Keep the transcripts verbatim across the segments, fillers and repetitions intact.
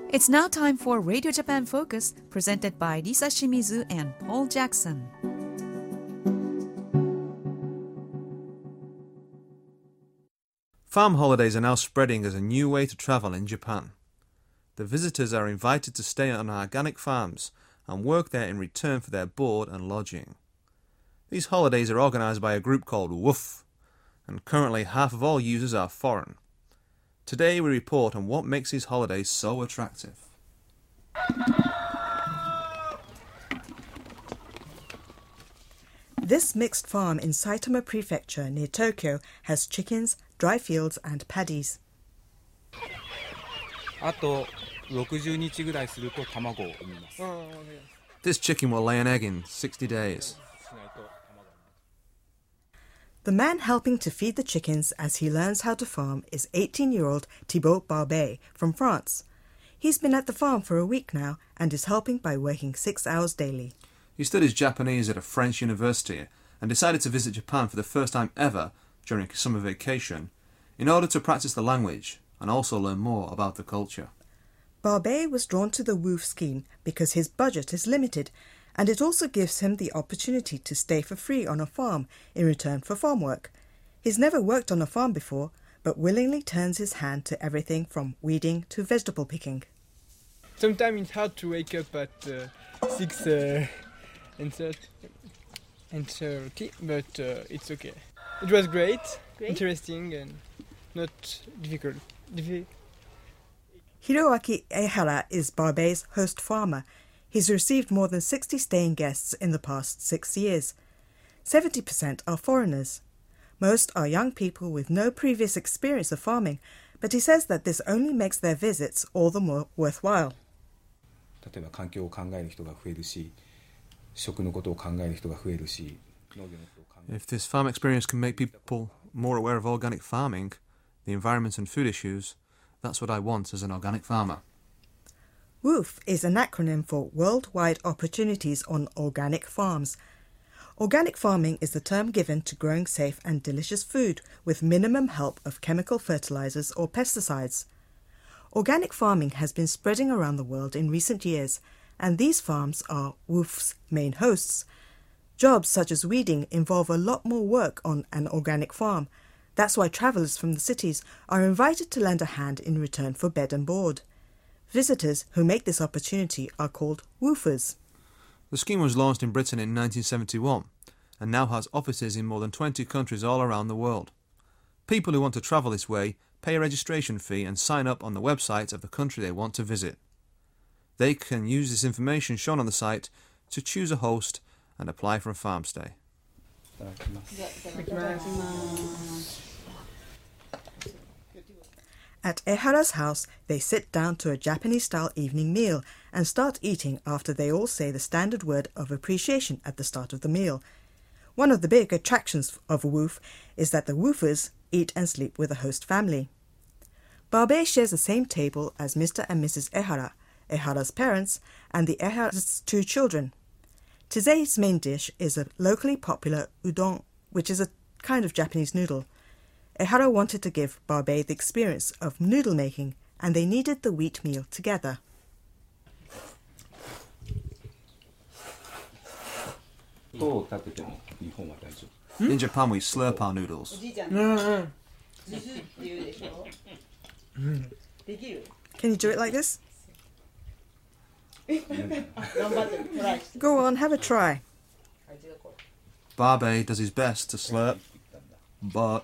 It's now time for Radio Japan Focus, presented by Lisa Shimizu and Paul Jackson. Farm holidays are now spreading as a new way to travel in Japan. The visitors are invited to stay on organic farms and work there in return for their board and lodging. These holidays are organised by a group called WOOF, and currently half of all users are foreign. Today we report on what makes these holidays so attractive. This mixed farm in Saitama Prefecture near Tokyo has chickens, dry fields and paddies. あとろくじゅうにちぐらいすると卵を産みます。 This chicken will lay an egg in sixty days. The man helping to feed the chickens as he learns how to farm is eighteen-year-old Thibaut Barbet from France. He's been at the farm for a week now and is helping by working six hours daily. He studies Japanese at a French university and decided to visit Japan for the first time ever during a summer vacation in order to practice the language and also learn more about the culture. Barbet was drawn to the WOOF scheme because his budget is limited, and it also gives him the opportunity to stay for free on a farm in return for farm work. He's never worked on a farm before, but willingly turns his hand to everything from weeding to vegetable picking. Sometimes it's hard to wake up at uh, six uh, and thirty, but uh, it's okay. It was great, great, interesting, and not difficult. Diffi- Hiroaki Ehara is Barbet's host farmer. He's received more than sixty staying guests in the past six years. seventy percent are foreigners. Most are young people with no previous experience of farming, but he says that this only makes their visits all the more worthwhile. 例えば環境を考える人が増えるし、食のことを考える人が増えるし、農業のことを考える。 If this farm experience can make people more aware of organic farming, the environment and food issues, that's what I want as an organic farmer. WOOF is an acronym for Worldwide Opportunities on Organic Farms. Organic farming is the term given to growing safe and delicious food with minimum help of chemical fertilizers or pesticides. Organic farming has been spreading around the world in recent years, and these farms are WOOF's main hosts. Jobs such as weeding involve a lot more work on an organic farm. That's why travellers from the cities are invited to lend a hand in return for bed and board. Visitors who make this opportunity are called woofers. The scheme was launched in Britain in nineteen seventy-one and now has offices in more than twenty countries all around the world. People who want to travel this way pay a registration fee and sign up on the website of the country they want to visit. They can use this information shown on the site to choose a host and apply for a farm stay. At Ehara's house, they sit down to a Japanese-style evening meal and start eating after they all say the standard word of appreciation at the start of the meal. One of the big attractions of WOOF is that the woofers eat and sleep with the host family. Barbet shares the same table as Mister and Missus Ehara, Ehara's parents, and the Ehara's two children. Today's main dish is a locally popular udon, which is a kind of Japanese noodle. Ehara wanted to give Barbet the experience of noodle making, and they needed the wheat meal together. In Japan we slurp our noodles. Can you do it like this? Go on, have a try. Barbet does his best to slurp, but...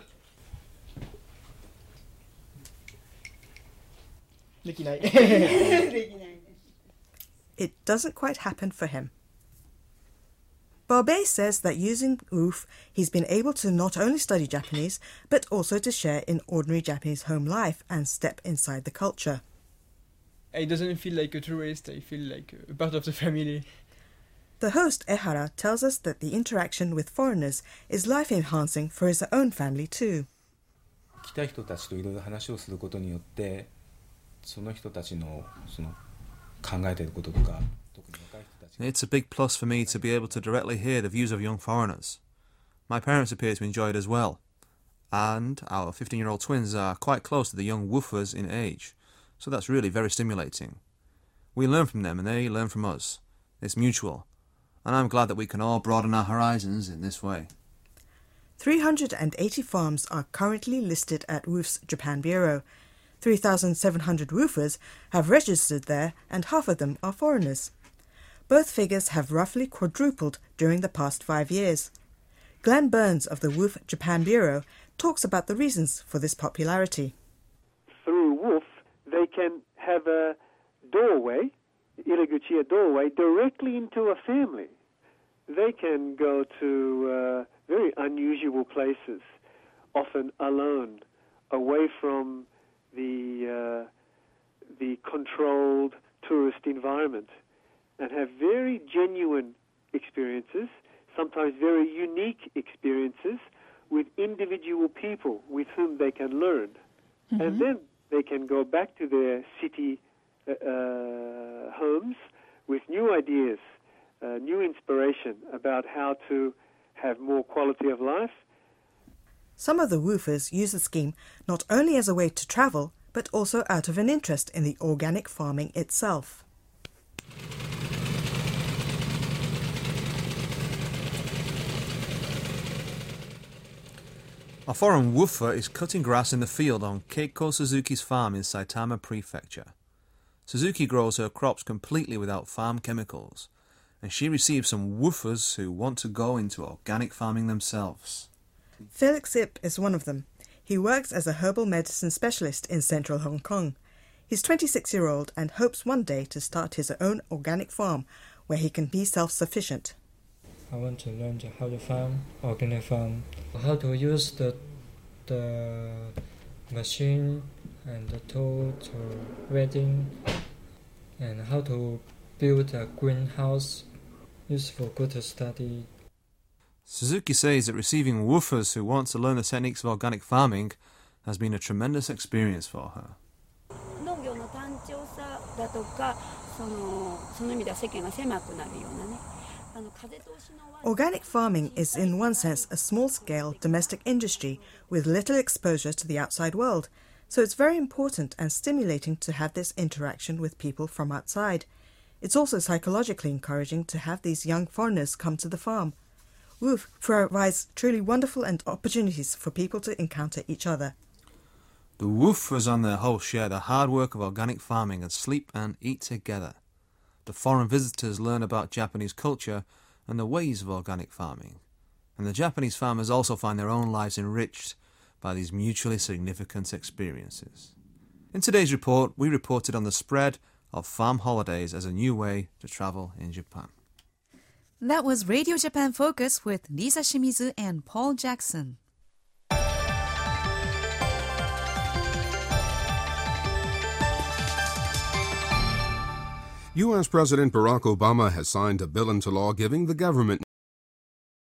It doesn't quite happen for him. Barbet says that using WOOF, he's been able to not only study Japanese, but also to share in ordinary Japanese home life and step inside the culture. I doesn't feel like a tourist, I feel like a part of the family. The host, Ehara, tells us that the interaction with foreigners is life-enhancing for his own family too. 来た人たちといろいろ話をすることによって、その人たちのその考えていることとか、特に若い人たち。 It's a big plus for me to be able to directly hear the views of young foreigners. My parents appear to enjoy it as well, and our fifteen-year-old twins are quite close to the young woofers in age, so that's really very stimulating. We learn from them and they learn from us. It's mutual, and I'm glad that we can all broaden our horizons in this way. three hundred eighty farms are currently listed at W O O F's Japan Bureau. three thousand seven hundred woofers have registered there, and half of them are foreigners. Both figures have roughly quadrupled during the past five years. Glenn Burns of the W O O F Japan Bureau talks about the reasons for this popularity. Through W O O F, they can have a doorway, iriguchi, a doorway, directly into a family. They can go to uh, very unusual places, often alone, away from the uh, the controlled tourist environment, and have very genuine experiences, sometimes very unique experiences with individual people with whom they can learn. Mm-hmm. And then they can go back to their city uh, uh, homes with new ideas, uh, new inspiration about how to have more quality of life. Some of the woofers use the scheme not only as a way to travel, but also out of an interest in the organic farming itself. A foreign woofer is cutting grass in the field on Keiko Suzuki's farm in Saitama Prefecture. Suzuki grows her crops completely without farm chemicals, and she receives some woofers who want to go into organic farming themselves. Felix Ip is one of them. He works as a herbal medicine specialist in central Hong Kong. He's twenty-six-year-old and hopes one day to start his own organic farm where he can be self-sufficient. I want to learn how to farm, organic farm, how to use the the machine and the tool to weeding, and how to build a greenhouse, useful good to study. Suzuki says that receiving woofers who want to learn the techniques of organic farming has been a tremendous experience for her. Organic farming is in one sense a small-scale domestic industry with little exposure to the outside world, so it's very important and stimulating to have this interaction with people from outside. It's also psychologically encouraging to have these young foreigners come to the farm. W O O F provides truly wonderful and opportunities for people to encounter each other. The woofers on their whole share the hard work of organic farming and sleep and eat together. The foreign visitors learn about Japanese culture and the ways of organic farming, and the Japanese farmers also find their own lives enriched by these mutually significant experiences. In today's report, we reported on the spread of farm holidays as a new way to travel in Japan. That was Radio Japan Focus with Lisa Shimizu and Paul Jackson. U S President Barack Obama has signed a bill into law giving the government